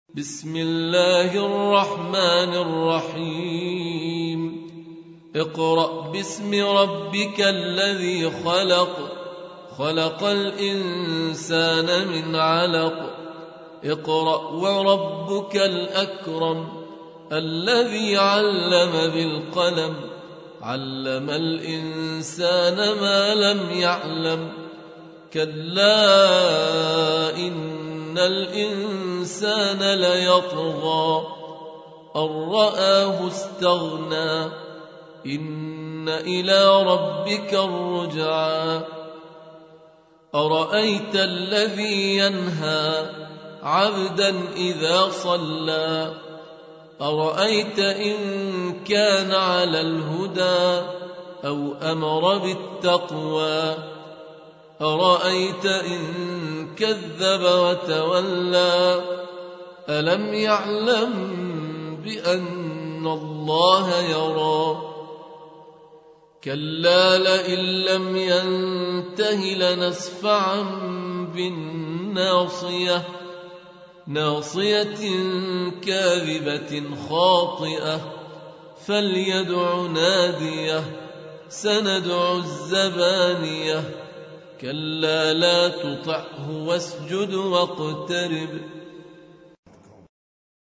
بسم الله الرحمن الرحيم اقرأ باسم ربك الذي خلق خلق الإنسان من علق اقرأ وربك الأكرم الذي علم بالقلم علم الإنسان ما لم يعلم كلا إن الإنسان ليطغى أن رآه استغنى إن إلى ربك الرجعى أرأيت الذي ينهى عبدا إذا صلى أرأيت إن كان على الهدى أو أمر بالتقوى أرأيت إن كذب وتولى ألم يعلم بأن الله يرى كلا لئن لم ينته لنسفعا بالناصية ناصية كاذبة خاطئة فليدع ناديه سندع الزبانية كلا لا تطعه واسجد واقترب